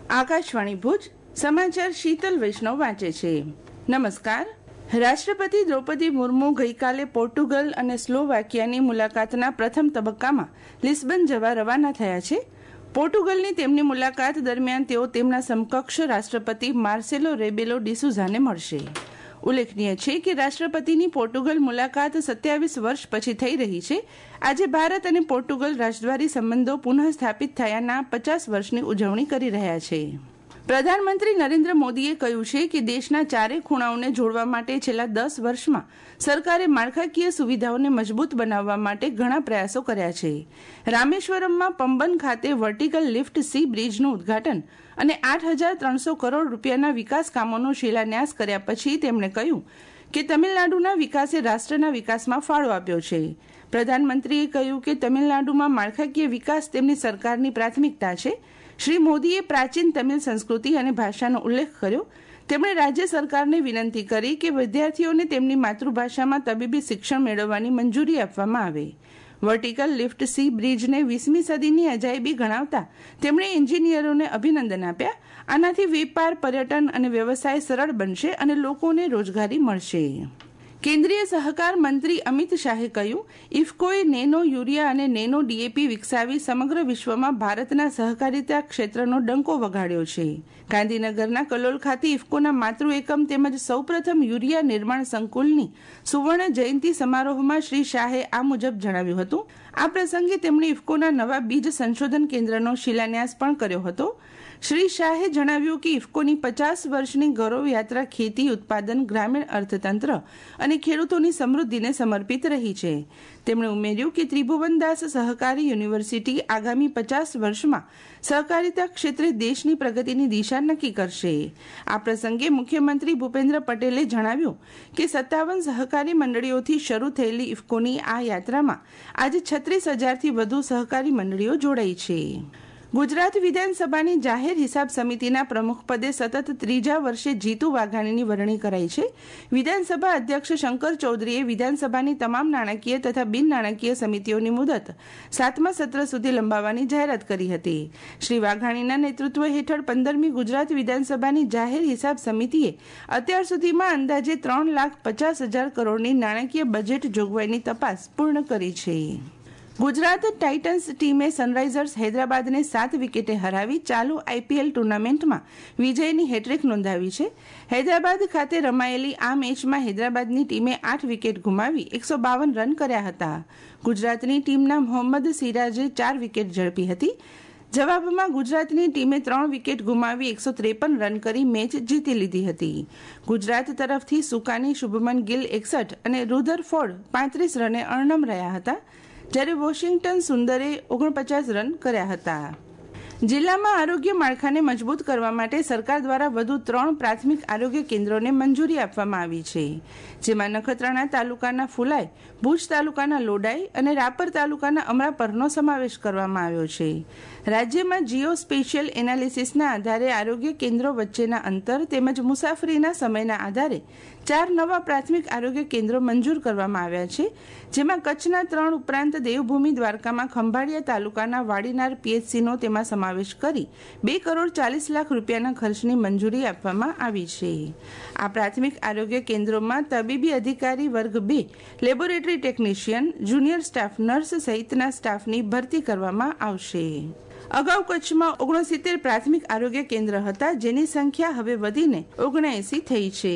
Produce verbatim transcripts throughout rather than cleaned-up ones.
આકાશવાણી ભુજ સમાચાર શીતલ વૈષ્ણવ વાંચે છે. નમસ્કાર. રાષ્ટ્રપતિ દ્રૌપદી મુર્મુ ગઈકાલે પોર્ટુગલ અને સ્લોવાકિયાની મુલાકાતના પ્રથમ તબક્કામાં લિસ્બન જવા રવાના થયા છે. પોર્ટુગલની તેમની મુલાકાત દરમિયાન તેઓ તેમના સમકક્ષ રાષ્ટ્રપતિ માર્સેલો રેબેલો ડિસુઝાને મળશે. ઉલ્લેખનીય છે કે રાષ્ટ્રપતિની પોર્ટુગલ મુલાકાત સત્યાવીસ વર્ષ પછી થઈ રહી છે. આજે ભારત અને પોર્ટુગલ રાજદ્વારી સંબંધો પુનઃ સ્થાપિત થયાના પચાસ વર્ષની ઉજવણી કરી રહ્યા છે. પ્રધાનમંત્રી નરેન્દ્ર મોદીએ કહ્યું છે કે દેશના ચારે ખૂણાઓને જોડવા માટે છેલ્લા દસ વર્ષમાં સરકારે માળખાકીય સુવિધાઓને મજબૂત બનાવવા માટે ઘણા પ્રયાસો કર્યા છે. રામેશ્વરમમાં પંબન ખાતે વર્ટિકલ લિફ્ટ સી બ્રિજનું ઉદ્ઘાટન અને આઠ હજાર ત્રણસો કરોડ રૂપિયાના વિકાસ કામોનો શિલાન્યાસ કર્યા પછી તેમણે કહ્યું કે તમિલનાડુના વિકાસે રાષ્ટ્રના વિકાસમાં ફાળો આપ્યો છે. પ્રધાનમંત્રીએ કહ્યું કે તમિલનાડુમાં માળખાકીય વિકાસ તેમની સરકારની પ્રાથમિકતા છે. શ્રી મોદીએ પ્રાચીન તમિલ સંસ્કૃતિ અને ભાષાનો ઉલ્લેખ કર્યો. તેમણે રાજ્ય સરકારને વિનંતી કરી કે વિદ્યાર્થીઓને તેમની માતૃભાષામાં તબીબી શિક્ષણ મેળવવાની મંજૂરી આપવામાં આવે. વર્ટિકલ લિફ્ટ સી બ્રિજને વીસમી સદીની અજાયબી ગણાવતા તેમણે એન્જિનિયરોને અભિનંદન આપ્યા. આનાથી વેપાર, પર્યટન અને વ્યવસાય સરળ બનશે અને લોકોને રોજગારી મળશે. કેન્દ્રીય સહકાર મંત્રી અમિત શાહે કહ્યું, ઇફકોએ નેનો યુરિયા અને નેનો ડીએપી વિકસાવી સમગ્ર વિશ્વમાં ભારતના સહકારિતા ક્ષેત્રનો ડંકો વગાડ્યો છે. ગાંધીનગરના કલોલ ખાતે ઇફકોના માતૃ એકમ તેમજ સૌપ્રથમ યુરિયા નિર્માણ સંકુલની સુવર્ણ જયંતિ સમારોહમાં શ્રી શાહે આ મુજબ જણાવ્યું હતું. આ પ્રસંગે તેમણે ઇફકોના નવા બીજ સંશોધન કેન્દ્રનો શિલાન્યાસ પણ કર્યો હતો. શ્રી શાહે જણાવ્યું કે ઇફકોની પચાસ વર્ષની ગૌરવ યાત્રા ખેતી, ઉત્પાદન, ગ્રામીણ અર્થતંત્ર અને ખેડૂતોની સમૃદ્ધિને સમર્પિત રહી છે. તેમણે ઉમેર્યું કે ત્રિભુવનદાસ સહકારી યુનિવર્સિટી આગામી પચાસ વર્ષમાં સહકારિતા ક્ષેત્રે દેશની પ્રગતિની દિશા નક્કી કરશે. આ પ્રસંગે મુખ્યમંત્રી ભૂપેન્દ્ર પટેલે જણાવ્યું કે સત્તાવન સહકારી મંડળીઓથી શરૂ થયેલી ઇફકોની આ યાત્રામાં આજે છત્રીસ હજારથી વધુ સહકારી મંડળીઓ જોડાઈ છે. ગુજરાત વિધાનસભાની જાહેર હિસાબ સમિતિના પ્રમુખપદે સતત ત્રીજા વર્ષે જીતુ વાઘાણીની વરણી કરાઈ છે. વિધાનસભા અધ્યક્ષ શંકર ચૌધરીએ વિધાનસભાની તમામ નાણાકીય તથા બિન નાણાકીય સમિતિઓની મુદત સાતમા સત્ર સુધી લંબાવવાની જાહેરાત કરી હતી. શ્રી વાઘાણીના નેતૃત્વ હેઠળ પંદરમી ગુજરાત વિધાનસભાની જાહેર હિસાબ સમિતિએ અત્યાર સુધીમાં અંદાજે ત્રણ લાખ પચાસ હજાર કરોડની નાણાકીય બજેટ જોગવાઈની તપાસ પૂર્ણ કરી છે. ગુજરાત ટાઇટન્સ ટીમે સનરાઇઝર્સ હૈદરાબાદને સાત વિકેટે હરાવી ચાલુ આઈપીએલ ટુર્નામેન્ટમાં વિજયની હેટ્રિક નોંધાવી છે. હૈદરાબાદ ખાતે રમાયેલી આ મેચમાં હૈદરાબાદની ટીમે આઠ વિકેટ ગુમાવી એકસો બાવન રન કર્યા હતા. ગુજરાતની ટીમના મોહમ્મદ સિરાજે ચાર વિકેટ ઝડપી હતી. જવાબમાં ગુજરાતની ટીમે ત્રણ વિકેટ ગુમાવી એકસો ત્રેપન રન કરી મેચ જીતી લીધી હતી. ગુજરાત તરફથી સુકાની, શુભમન ગિલ એકસઠ અને રુધરફોર્ડ પાંત્રીસ રને અણનમ રહ્યા હતા, જ્યારે વોશિંગ્ટન સુંદરે ઓગણપચાસ રન કર્યા હતા. જિલ્લામાં આરોગ્ય માળખાને મજબૂત કરવા માટે સરકાર દ્વારા વધુ ત્રણ પ્રાથમિક આરોગ્ય કેન્દ્રોને મંજૂરી આપવામાં આવી છે, જેમાં નખત્રાણા તાલુકાના ફુલાઈ, ભુજ તાલુકાના લોડાઈ અને રાપર તાલુકાના અમરાપરનો સમાવેશ કરવામાં આવ્યો છે. રાજ્યમાં જીઓ સ્પેશિયલ એનાલિસિસના આધારે આરોગ્ય કેન્દ્રો વચ્ચેના અંતર તેમજ મુસાફરીના સમયના આધારે ચાર નવા પ્રાથમિક આરોગ્ય કેન્દ્રો મંજૂર કરવામાં આવ્યા છે, જેમાં કચ્છના ત્રણ ઉપરાંત દેવભૂમિ દ્વારકામાં ખંભાળિયા તાલુકાના વાડીનાર પીએચસીનો તેમાં સમાવેશ કરી બે કરોડ ચાલીસ લાખ રૂપિયાના ખર્ચની મંજૂરી આપવામાં આવી છે. આ પ્રાથમિક આરોગ્ય કેન્દ્રોમાં તબીબી અધિકારી વર્ગ બે, laboratory technician, junior staff nurse સહિતના સ્ટાફની ભરતી કરવામાં આવશે. અગાઉ કચ્છમાં ઓગણસિત્તેર પ્રાથમિક આરોગ્ય કેન્દ્ર હતા, જેની સંખ્યા હવે વધીને ઓગણએસી થઈ છે.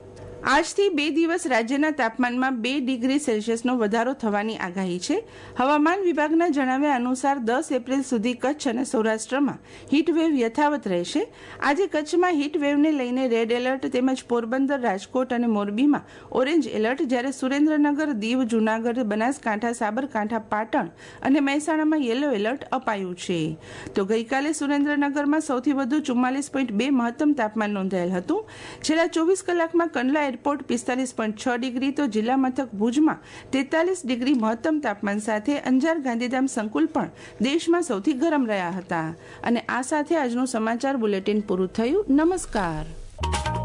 આજથી બે દિવસ રાજ્યના તાપમાનમાં બે ડિગ્રી સેલ્સિયસનો વધારો થવાની આગાહી છે. હવામાન વિભાગના જણાવ્યા અનુસાર દસ એપ્રિલ સુધી કચ્છ અને સૌરાષ્ટ્રમાં હીટવેવ યથાવત રહેશે. આજે કચ્છમાં હીટવેવને લઈને રેડ એલર્ટ તેમજ પોરબંદર, રાજકોટ અને મોરબીમાં ઓરેન્જ એલર્ટ, જ્યારે સુરેન્દ્રનગર, દીવ, જૂનાગઢ, બનાસકાંઠા, સાબરકાંઠા, પાટણ અને મહેસાણામાં યલો એલર્ટ અપાયું છે. તો ગઈકાલે સુરેન્દ્રનગરમાં સૌથી વધુ ચુમ્માલીસ પોઈન્ટ બે મહત્તમ તાપમાન નોંધાયેલ હતું. છેલ્લા ચોવીસ કલાકમાં કંડલા એરપોર્ટ પિસ્તાલીસ પોઈન્ટ છ ડિગ્રી, તો જિલ્લા મથક ભુજમાં તેતાલીસ ડિગ્રી મહત્તમ તાપમાન સાથે અંજાર ગાંધીધામ સંકુલ પણ દેશમાં સૌથી ગરમ રહ્યા હતા. અને આ સાથે આજનું સમાચાર બુલેટિન પૂરું થયું. નમસ્કાર.